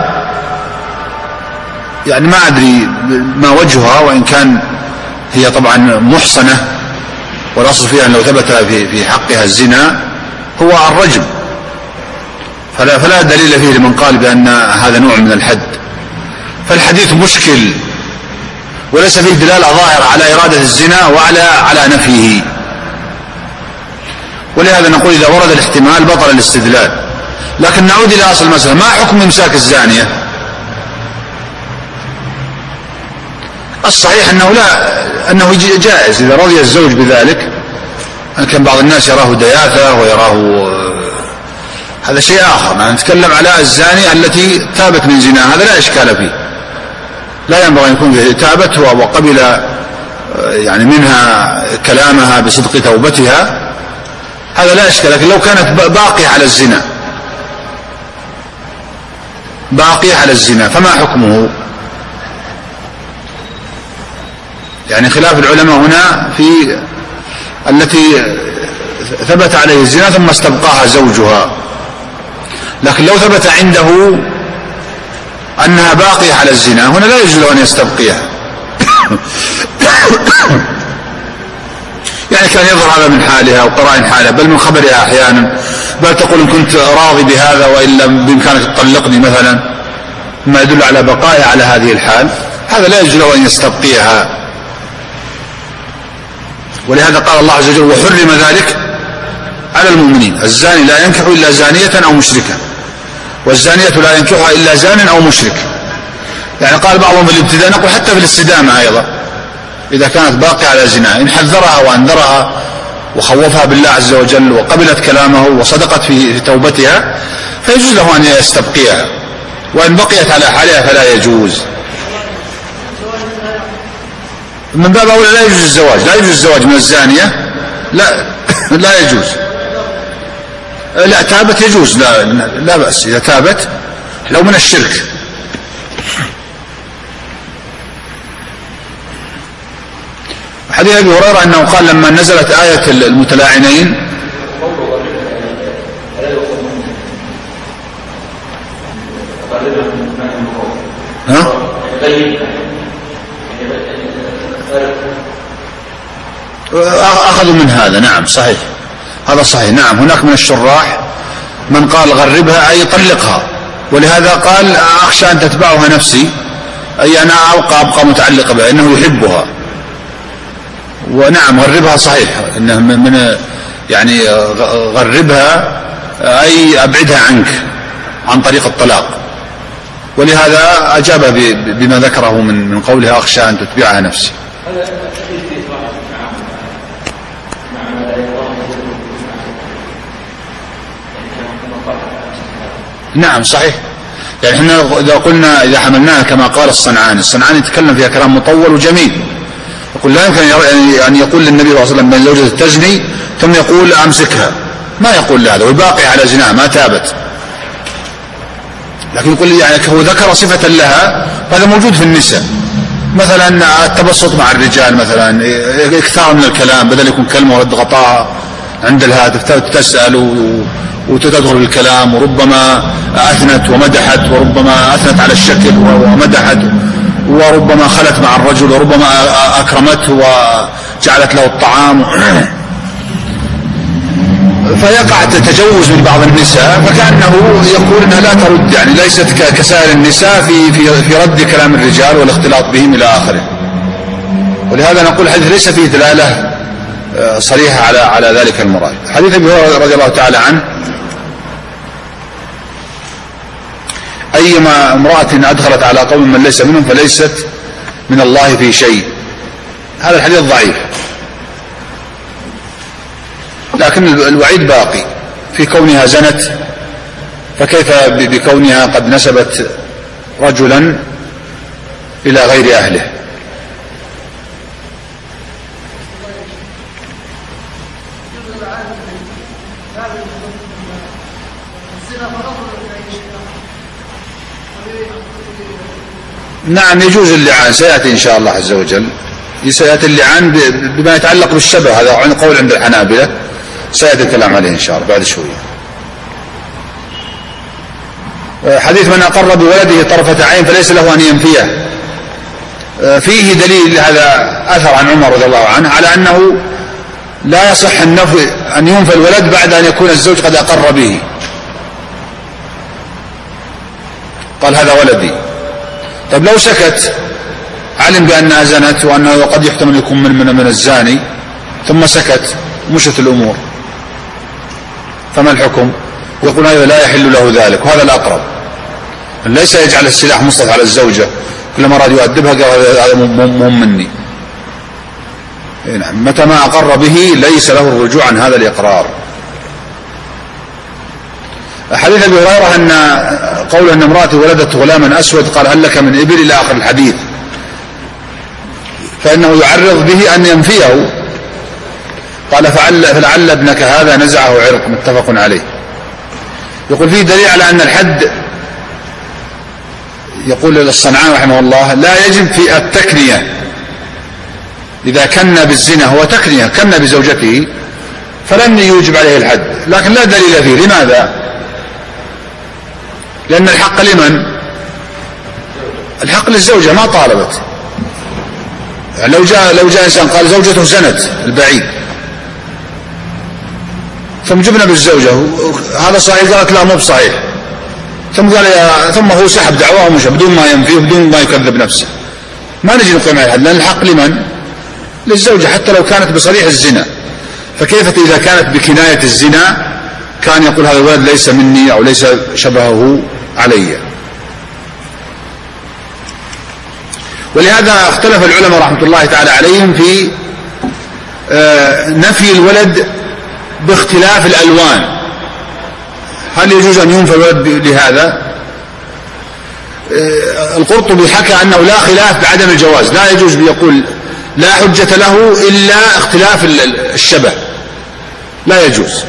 يعني ما أدري ما وجهها، وإن كان هي طبعا محصنة، والأصل فيها أن لو ثبت في في حقها الزنا هو الرجم، فلا فلا دليل فيه لمن قال بأن هذا نوع من الحد. فالحديث مشكل وليس فيه دلالة ظاهرة على إرادة الزنا وعلى على نفيه، ولهذا نقول إذا ورد الاحتمال بطل الاستدلال. لكن نعود إلى أصل المسألة، ما حكم إمساك الزانية؟ الصحيح أنه لا أنه جائز إذا رضي الزوج بذلك. لكن بعض الناس يراه دياثة ويراه هذا شيء آخر. نحن نتكلم على الزانية التي تابت من زنا، هذا لا إشكال فيه، لا ينبغي أن يكون فيه تابت وقبل يعني منها كلامها بصدق توبتها، هذا لا إشكال. لكن لو كانت باقية على الزنا باقية على الزنا فما حكمه؟ يعني خلاف العلماء هنا في التي ثبت عليه الزنا ثم استبقاها زوجها. لكن لو ثبت عنده أنها باقية على الزنا هنا لا يجوز له أن يستبقيها. يعني كان يظهر هذا من حالها وقرائن حالها بل من خبرها أحيانا، بل تقول إن كنت راضي بهذا وإلا بإمكانك تطلقني مثلا، ما يدل على بقائها على هذه الحال، هذا لا يجوز له أن يستبقيها. ولهذا قال الله عز وجل وحرم ذلك على المؤمنين، الزاني لا ينكح إلا زانية أو مشركة والزانية لا ينكحها إلا زان أو مشرك. يعني قال بعضهم في الابتداء، نقول حتى في الاستدامة أيضا إذا كانت باقية على زنا، إن حذرها وأنذرها وخوفها بالله عز وجل وقبلت كلامه وصدقت في توبتها فيجوز له أن يستبقيها، وإن بقيت على حالها فلا يجوز. من باب أولى لا يجوز الزواج، لا يجوز الزواج من الزانية، لا لا يجوز. لا تابت يجوز، لا, لا بأس إذا تابت لو من الشرك. حديث أبي هريرة أنه قال لما نزلت آية المتلاعنين ها؟ أخذوا من هذا. نعم صحيح، هذا صحيح. نعم هناك من الشراح من قال غربها أي طلقها، ولهذا قال أخشى أن تتبعها نفسي، أي أنا أبقى أبقى متعلق بها إنه يحبها. ونعم غربها صحيح، إنه من يعني غربها أي أبعدها عنك عن طريق الطلاق، ولهذا أجاب بما ذكره من من قولها أخشى أن تتبعها نفسي. نعم صحيح. يعني احنا إذا قلنا إذا حملناها كما قال الصنعاني، الصنعاني يتكلم فيها كلام مطول وجميل، يقول لا يمكن أن يقول للنبي صلى الله عليه وسلم بين زوجة تزني ثم يقول أمسكها، ما يقول هذا والباقي على زناها ما تابت. لكن يقول يعني هو ذكر صفة لها، هذا موجود في النساء، مثلا التبسط مع الرجال، مثلا اكثار من الكلام بدل يكون كلمة ورد غطاء عند الهاتف، تسأل وتدخل الكلام، وربما أثنت ومدحت، وربما أثنت على الشكل ومدحت، وربما خلت مع الرجل، وربما أكرمته وجعلت له الطعام، فيقع تجوز من بعض النساء، فكأنه يقول أنها لا ترد، يعني ليست كسائر النساء في في في رد كلام الرجال والاختلاط بهم إلى آخره. ولهذا نقول الحديث ليس فيه دلالة صريحة على على ذلك المراد. حديث أبي هريرة رضي الله تعالى عنه أيما امرأة أدخلت على قوم من ليس منهم فليست من الله في شيء، هذا الحديث ضعيف، لكن الوعيد باقي في كونها زنت، فكيف بكونها قد نسبت رجلا إلى غير أهله. نعم يجوز اللعان، سيأتي إن شاء الله عز وجل، سيأتي اللعان بما يتعلق بالشبه، هذا قول عند الحنابلة، سيأتي الكلام عليه إن شاء الله بعد شوية. حديث من أقر بولده طرفة عين فليس له أن ينفيه، فيه دليل، هذا أثر عن عمر رضي الله عنه على أنه لا يصح النفي أن ينفى الولد بعد أن يكون الزوج قد أقر به، قال هذا ولدي. طيب لو سكت علم بأنها زنت وأنه قد يحتمل يكون من, من, من الزاني ثم سكت مشت الأمور، فما الحكم؟ يقول هذا لا يحل له ذلك، وهذا الأقرب، ليس يجعل السلاح مسلط على الزوجة كلما أراد يؤدبها قال هذا مهم مني. متى ما أقر به ليس له الرجوع عن هذا الإقرار. حديث أبي هريرة أن قول أن امرأة ولدت غلاما أسود قال هل لك من إبل إلى آخر الحديث، فإنه يعرض به أن ينفيه، قال فعل فلعل ابنك هذا نزعه عرق، متفق عليه. يقول فيه دليل على أن الحد، يقول الصنعاني رحمه الله لا يجب في التكنية إذا كن بالزنا، هو تكنية كن بزوجته فلم يوجب عليه الحد، لكن لا دليل فيه. لماذا؟ لأن الحق لمن؟ الحق للزوجة، ما طالبت. يعني لو جاء لو جاء إنسان قال زوجته زنت البعيد ثم جبنا بالزوجة، هذا صحيح؟ قالت لا مو بصحيح، ثم قال يا ثم هو سحب دعواه ومشى بدون ما ينفيه بدون ما يكذب نفسه، ما نجي نقيم عليه الحد، لأن الحق لمن؟ للزوجة حتى لو كانت بصريح الزنا. فكيف إذا كانت بكناية الزنا كان يقول هذا الولد ليس مني أو ليس شبهه علي. ولهذا اختلف العلماء رحمة الله تعالى عليهم في نفي الولد باختلاف الألوان. هل يجوز أن ينفى الولد لهذا؟ القرطبي حكى أنه لا خلاف بعدم الجواز، لا يجوز، بيقول لا حجة له إلا اختلاف الشبه، لا يجوز.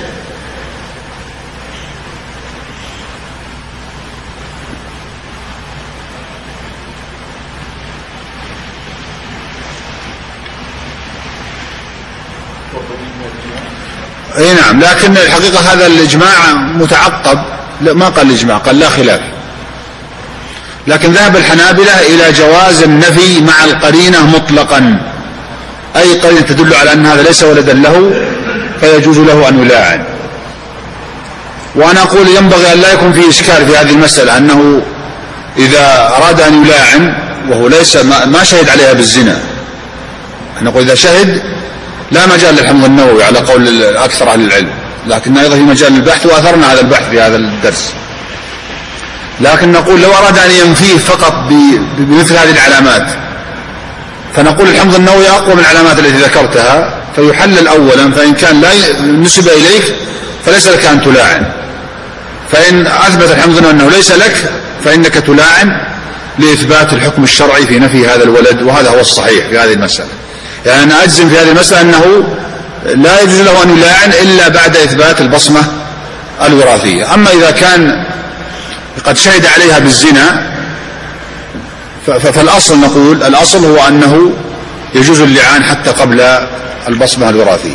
اي نعم، لكن الحقيقة هذا الإجماع متعقب، ما قال الإجماع، قال لا خلاف. لكن ذهب الحنابلة إلى جواز النفي مع القرينة مطلقا، أي قرينة تدل على أن هذا ليس ولدا له فيجوز له أن يلاعن. وأنا أقول ينبغي أن لا يكون فيه إشكال في هذه المسألة، أنه إذا أراد أن يلاعن وهو ليس ما شهد عليها بالزنا، نقول إذا شهد لا مجال للحمض النووي على قول أكثر أهل العلم، لكن أيضا في مجال البحث، وأثرنا هذا البحث في هذا الدرس. لكن نقول لو أراد أن ينفيه فقط بمثل هذه العلامات، فنقول الحمض النووي أقوى من العلامات التي ذكرتها، فيحلل أولا، فإن كان لا نسب إليك فليس لك أن تلاعن، فإن أثبت الحمض النووي أنه ليس لك فإنك تلاعن لإثبات الحكم الشرعي في نفي هذا الولد، وهذا هو الصحيح في هذه المسألة. يعني أنا أجزم في هذه المسألة أنه لا يجوز له أن يلاعن إلا بعد إثبات البصمة الوراثية. أما إذا كان قد شهد عليها بالزنا فالأصل، نقول الأصل هو أنه يجوز اللعان حتى قبل البصمة الوراثية.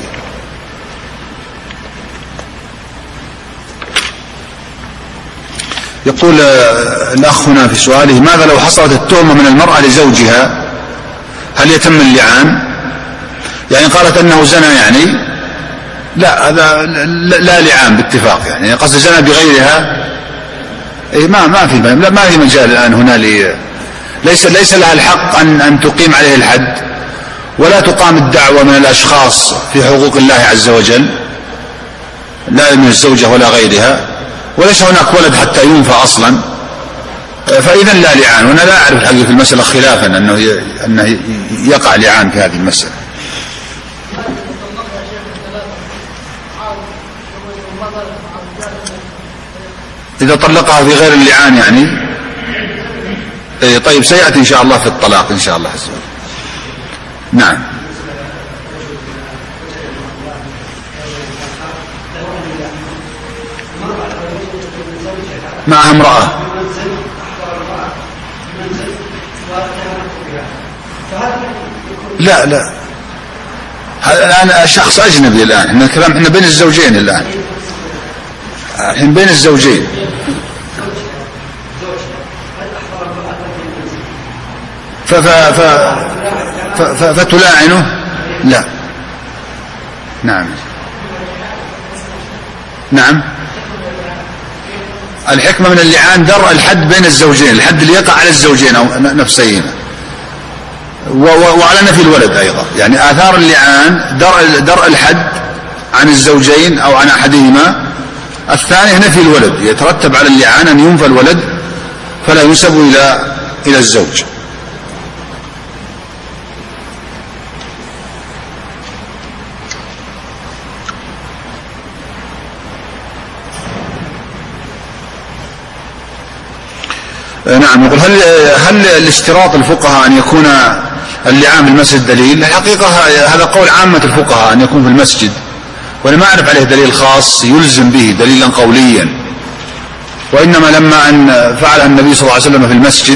يقول الأخ هنا في سؤاله ماذا لو حصلت التهمة من المرأة لزوجها، هل يتم اللعان؟ يعني قالت أنه زنى، يعني لا، هذا لا لعان باتفاق، يعني قصد زنى بغيرها، ما ما في ما في مجال الآن هنا لي، ليس ليس لها الحق أن أن تقيم عليه الحد، ولا تقام الدعوة من الأشخاص في حقوق الله عز وجل، لا من الزوجة ولا غيرها، وليس هناك ولد حتى ينفى أصلا، فإذا لا لعان. وأنا لا أعرف الحقيقة في المسألة خلافا أنه أنه يقع لعان في هذه المسألة. إذا طلقها في غير اللعان يعني إيه طيب، سيأتي إن شاء الله في الطلاق إن شاء الله عز وجل. نعم. معها امرأة، لا لا، الآن شخص أجنبي، الآن احنا الكلام احنا بين الزوجين، الآن الحين بين الزوجين. ف ف ف ف فتلاعنه؟ لا. نعم نعم. الحكمة من اللعان درء الحد بين الزوجين، الحد اللي يقع على الزوجين أو نفسيهما، وعلى نفي الولد أيضا. يعني آثار اللعان درء درء الحد عن الزوجين أو عن أحدهما. الثاني نفي الولد، يترتب على اللعان أن ينفى الولد فلا ينسب إلى إلى الزوج. نعم. يقول هل هل الاشتراط الفقهاء أن يكون اللعان في المسجد دليل؟ الحقيقة هذا قول عامة الفقهاء أن يكون في المسجد، وأنا ما أعرف عليه دليل خاص يلزم به دليلا قوليا، وإنما لما أن فعل النبي صلى الله عليه وسلم في المسجد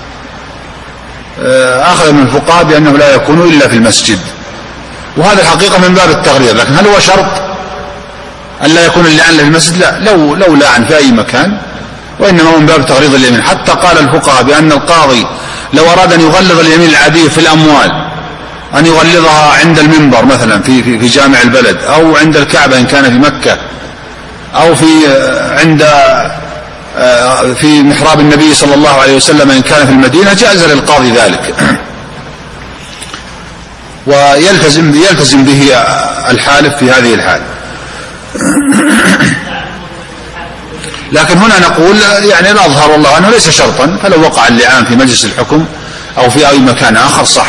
أخذ من الفقهاء بأنه لا يكون إلا في المسجد، وهذا الحقيقة من باب التغليظ. لكن هل هو شرط أن لا يكون اللعان في المسجد؟ لا، لو لو لعن في أي مكان، وإنما من باب تغليظ اليمين. حتى قال الفقهاء بأن القاضي لو أراد أن يغلظ اليمين العادية في الأموال أن يغلظها عند المنبر مثلا في في في جامع البلد، أو عند الكعبة إن كان في مكة، أو في عند في محراب النبي صلى الله عليه وسلم إن كان في المدينة، جاز للقاضي ذلك ويلتزم يلتزم به الحالف في هذه الحال. لكن هنا نقول يعني الأظهر والله أنه ليس شرطا، فلو وقع اللعان في مجلس الحكم أو في أي مكان آخر صح.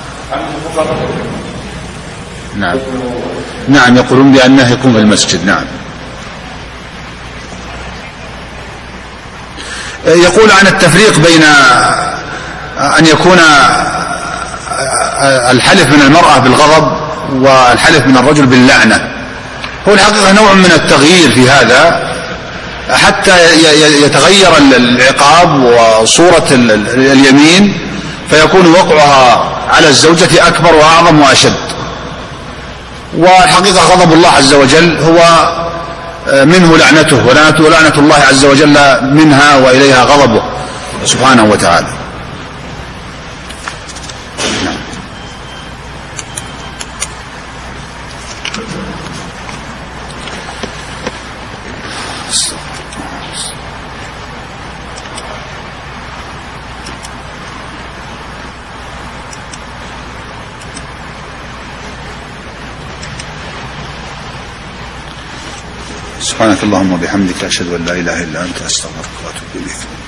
نعم نعم يقولون بأنه يكون في المسجد. نعم. يقول عن التفريق بين أن يكون الحلف من المرأة بالغضب والحلف من الرجل باللعنة. هو الحقيقة نوع من التغيير في هذا حتى يتغير العقاب وصورة اليمين، فيكون وقعها على الزوجة أكبر وأعظم وأشد. والحقيقة غضب الله عز وجل هو منه لعنته، ولعنة الله عز وجل منها وإليها غضبه سبحانه وتعالى. سبحانك اللهم وبحمدك أشهد أن لا إله إلا أنت أستغفرك وأتوب إليك.